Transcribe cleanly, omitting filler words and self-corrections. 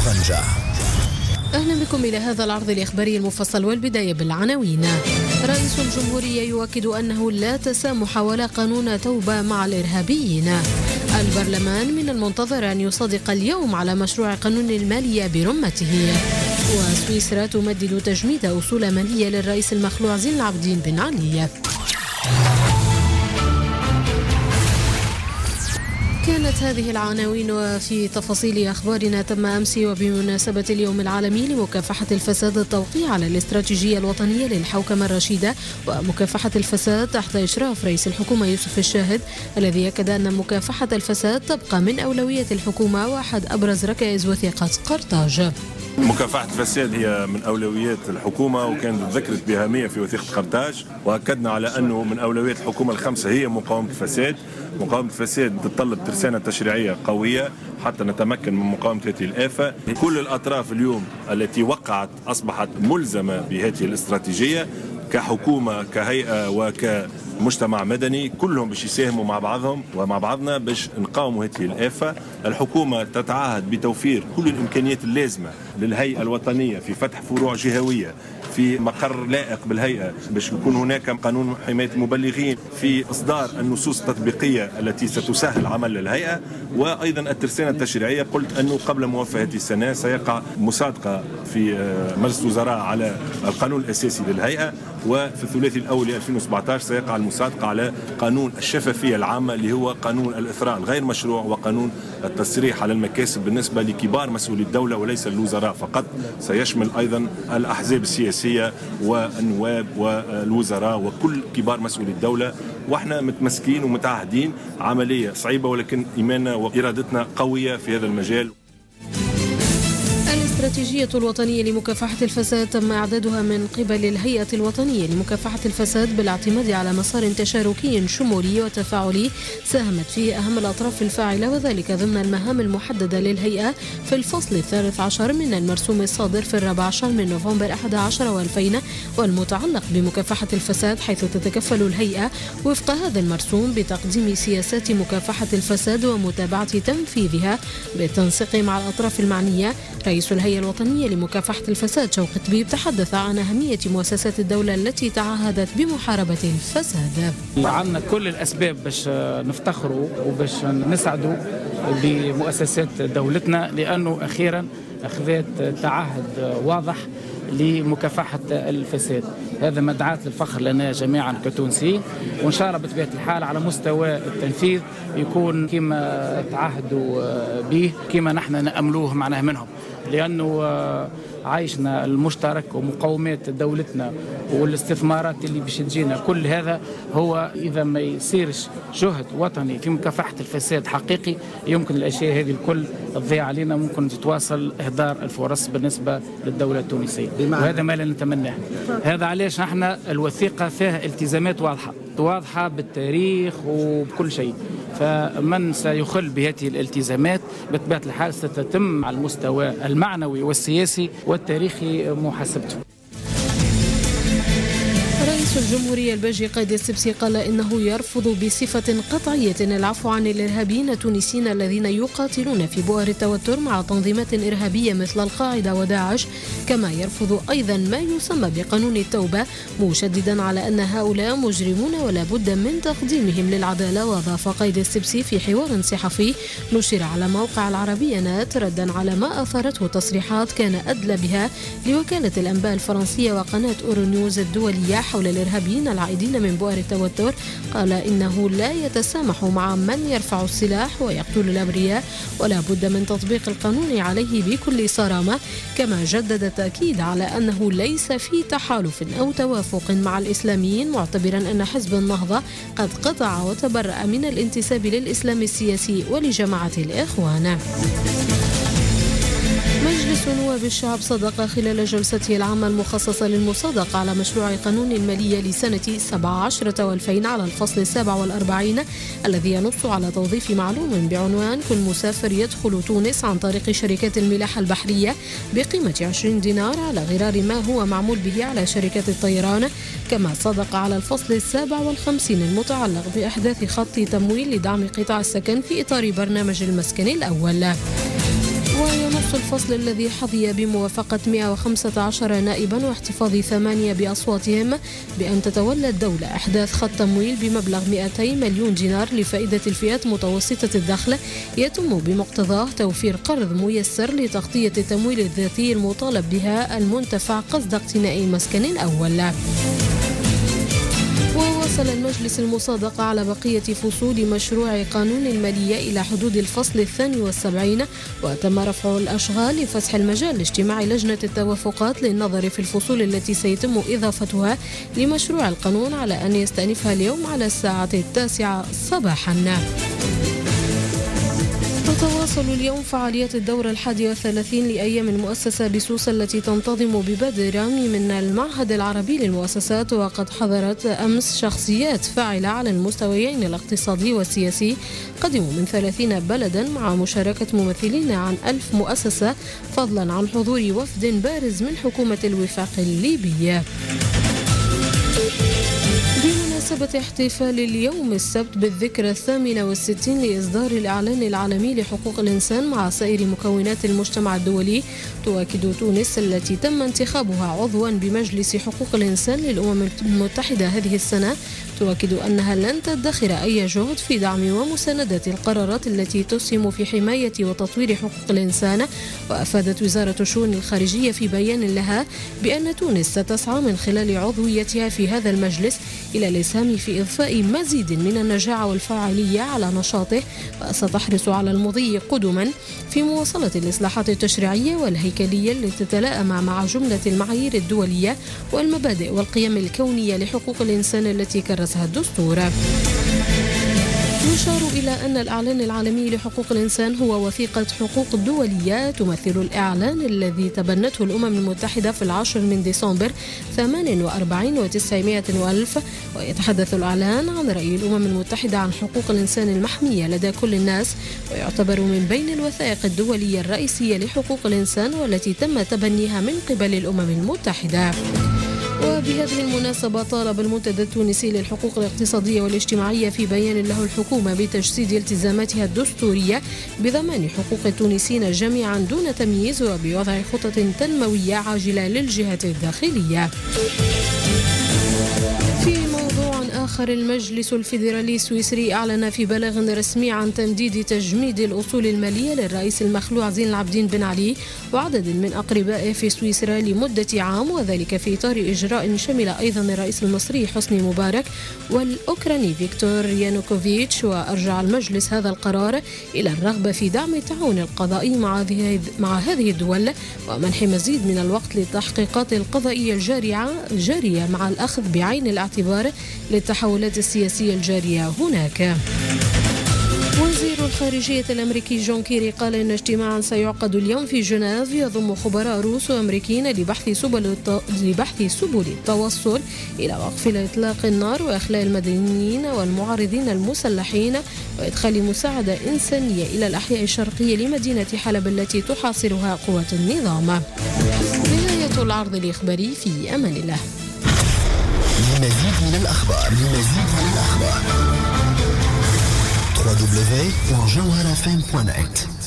طنجة. أهلا بكم إلى هذا العرض الإخباري المفصل، والبداية بالعناوين. رئيس الجمهورية يؤكد أنه لا تسامح ولا قانون توبة مع الإرهابيين. البرلمان من المنتظر أن يصادق اليوم على مشروع قانون المالية برمته. وسويسرا تمدد تجميد أصول مالية للرئيس المخلوع زين العابدين بن علي. كانت هذه العناوين. وفي تفاصيل أخبارنا، تم أمس وبمناسبة اليوم العالمي لمكافحة الفساد التوقيع على الاستراتيجية الوطنية للحوكمة الرشيدة ومكافحة الفساد تحت إشراف رئيس الحكومة يوسف الشاهد، الذي أكد أن مكافحة الفساد تبقى من أولوية الحكومة وأحد أبرز ركائز وثيقة قرطاج. مكافحة الفساد هي من أولويات الحكومة، وكانت ذكرت بأهمية في وثيقة قرطاج، وأكدنا على أنه من أولويات الحكومة الخمسة هي مقاومة الفساد. مقاومة الفساد تتطلب ترسانة تشريعية قوية حتى نتمكن من مقاومة هذه الآفة. كل الأطراف اليوم التي وقعت أصبحت ملزمة بهذه الاستراتيجية، كحكومة كهيئة وكمجتمع مدني، كلهم باش يساهموا مع بعضهم ومع بعضنا باش نقاوموا هذه الآفة. الحكومة تتعهد بتوفير كل الإمكانيات اللازمة للهيئة الوطنية في فتح فروع جهوية في مقر لائق بالهيئة، باش يكون هناك قانون حماية المبلغين، في إصدار النصوص التطبيقية التي ستسهل عمل الهيئة، وأيضا الترسانة التشريعية. قلت أنه قبل موافقة هذه السنة سيقع مصادقة في مجلس الوزراء على القانون الأساسي للهيئة، وفي الثلاثي الأول ل 2017 سيقع المصادقة على قانون الشفافية العامة اللي هو قانون الإثراء الغير مشروع، وقانون التصريح على المكاسب بالنسبة لكبار مسؤولي الدولة وليس الوزراء فقط. سيشمل أيضا الأحزاب السياسية والنواب والوزراء وكل كبار مسؤولي الدولة. واحنا متمسكين ومتعهدين، عملية صعيبة ولكن إيماننا وإرادتنا قوية في هذا المجال. الاستراتيجية الوطنية لمكافحة الفساد تم إعدادها من قبل الهيئة الوطنية لمكافحة الفساد بالاعتماد على مسار تشاركي شمولي وتفاعلي ساهمت فيه أهم الأطراف الفاعلة، وذلك ضمن المهام المحددة للهيئة في الفصل 13 من المرسوم الصادر في 14 من نوفمبر 11 و2000 والمتعلق بمكافحة الفساد، حيث تتكفل الهيئة وفق هذا المرسوم بتقديم سياسات مكافحة الفساد ومتابعة تنفيذها بالتنسيق مع الأطراف المعنية. رئيس الهيئة الوطنية لمكافحة الفساد شوقي طبيب تحدث عن أهمية مؤسسات الدولة التي تعهدت بمحاربة الفساد. عندنا كل الأسباب باش نفتخروا وباش نسعدوا بمؤسسات دولتنا، لأنه أخيرا أخذت تعهد واضح لمكافحة الفساد. هذا مدعاة للفخر لنا جميعا كتونسيين، وإن شاء الله بطبيعة الحال على مستوى التنفيذ يكون كما تعهدوا به، كما نحن نأملوه معناه منهم، لأنه عايشنا المشترك ومقاومات دولتنا والاستثمارات اللي باش تجينا. كل هذا هو إذا ما يصيرش جهد وطني في مكافحة الفساد حقيقي، يمكن الأشياء هذه الكل تضيع علينا، ممكن تتواصل إهدار الفرص بالنسبة للدولة التونسية، وهذا ما لا نتمناه. هذا علاش نحن الوثيقة فيها التزامات واضحة بالتاريخ وبكل شيء، فمن سيخل بهذه الالتزامات بطبيعة الحال ستتم على المستوى المعنوي والسياسي والتاريخي محاسبته. رئيس الجمهورية الباجي قايد السبسي قال إنه يرفض بصفة قطعية العفو عن الإرهابيين التونسيين الذين يقاتلون في بؤر التوتر مع تنظيمات إرهابية مثل القاعدة وداعش، كما يرفض أيضا ما يسمى بقانون التوبة، مشددا على أن هؤلاء مجرمون ولا بد من تقديمهم للعدالة. وأضاف قايد السبسي في حوار صحفي نشر على موقع العربية نت ردا على ما أثارته تصريحات كان أدلى بها لوكالة الأنباء الفرنسية وقناة أورونيوز الدولية حول الإرهابيين العائدين من بؤر التوتر، قال إنه لا يتسامح مع من يرفع السلاح ويقتل الأبرياء، ولا بد من تطبيق القانون عليه بكل صرامة. كما جدد التأكيد على أنه ليس في تحالف أو توافق مع الإسلاميين، معتبرا أن حزب النهضة قد قطع وتبرأ من الانتساب للإسلام السياسي ولجماعة الإخوان. مجلس نواب الشعب صدق خلال جلسته العامة المخصصة للمصادقة على مشروع قانون المالية لسنة 17 و2000 على الفصل 47 الذي ينص على توظيف معلوم بعنوان كل مسافر يدخل تونس عن طريق شركات الملاحة البحرية بقيمة 20 دينار على غرار ما هو معمول به على شركات الطيران. كما صدق على الفصل 57 المتعلق بإحداث خط تمويل لدعم قطاع السكن في إطار برنامج المسكن الأول. وينص مجلس الفصل الذي حظي بموافقة 115 نائبا واحتفاظ 8 بأصواتهم بأن تتولى الدولة إحداث خط تمويل بمبلغ 200 مليون دينار لفائدة الفئات متوسطة الدخل، يتم بمقتضاه توفير قرض ميسر لتغطية التمويل الذاتي المطالب بها المنتفع قصد اقتناء مسكن أول. وواصل المجلس المصادقة على بقية فصول مشروع قانون المالية إلى حدود الفصل 72، وتم رفع الأشغال لفتح المجال لاجتماع لجنة التوافقات للنظر في الفصول التي سيتم إضافتها لمشروع القانون على أن يستأنفها اليوم على الساعة 9 صباحا. تتواصل اليوم فعاليات الدورة 31 لأيام المؤسسة بسوسة التي تنتظم ببدء رامي من المعهد العربي للمؤسسات، وقد حضرت أمس شخصيات فاعلة على المستويين الاقتصادي والسياسي قدموا من 30 بلدا مع مشاركة ممثلين عن 1000 مؤسسة، فضلا عن حضور وفد بارز من حكومة الوفاق الليبية. بمناسبة احتفال اليوم السبت بالذكرى 68 لإصدار الإعلان العالمي لحقوق الإنسان مع سائر مكونات المجتمع الدولي، تؤكد تونس التي تم انتخابها عضوا بمجلس حقوق الإنسان للأمم المتحدة هذه السنة تؤكد أنها لن تدخر أي جهد في دعم ومساندة القرارات التي تسهم في حماية وتطوير حقوق الإنسان. وأفادت وزارة الشؤون الخارجية في بيان لها بأن تونس ستسعى من خلال عضويتها في هذا المجلس إلى الإسهام في إضفاء مزيد من النجاعة والفاعلية على نشاطه، وستحرص على المضي قدما في مواصلة الإصلاحات التشريعية والهيكلية التي تتلائم مع جملة المعايير الدولية والمبادئ والقيم الكونية لحقوق الإنسان التي كرسها الدستور. يشار إلى أن الإعلان العالمي لحقوق الإنسان هو وثيقة حقوق دولية تمثل الإعلان الذي تبنته الأمم المتحدة في 10 من ديسمبر 48 و900 وألف، ويتحدث الإعلان عن رأي الأمم المتحدة عن حقوق الإنسان المحمية لدى كل الناس، ويعتبر من بين الوثائق الدولية الرئيسية لحقوق الإنسان والتي تم تبنيها من قبل الأمم المتحدة. وبهذه المناسبة طالب المنتدى التونسي للحقوق الاقتصادية والاجتماعية في بيان له الحكومة بتجسيد التزاماتها الدستورية بضمان حقوق التونسيين جميعا دون تمييز وبوضع خطط تنموية عاجلة للجهات الداخلية. في موضوع آخر، المجلس الفيدرالي السويسري أعلن في بلاغ رسمي عن تمديد تجميد الأصول المالية للرئيس المخلوع زين العابدين بن علي وعدد من أقربائه في سويسرا لمدة عام، وذلك في إطار إجراء شمل أيضا الرئيس المصري حسني مبارك والأوكراني فيكتور يانوكوفيتش. وأرجع المجلس هذا القرار إلى الرغبة في دعم التعاون القضائي مع هذه الدول ومنح مزيد من الوقت للتحقيقات القضائية الجارية مع الأخذ بعين الاعتبار للتحولات السياسية الجارية هناك. وزير الخارجية الأمريكي جون كيري قال إن اجتماعا سيعقد اليوم في جنيف يضم خبراء روس وأمريكيين لبحث سبل التوصل إلى وقف إطلاق النار وإخلاء المدنيين والمعارضين المسلحين وإدخال مساعدة إنسانية إلى الأحياء الشرقية لمدينة حلب التي تحاصرها قوات النظام. نهاية العرض الإخباري، في أمان الله. لمزيد من الأخبار www.jawharafm.net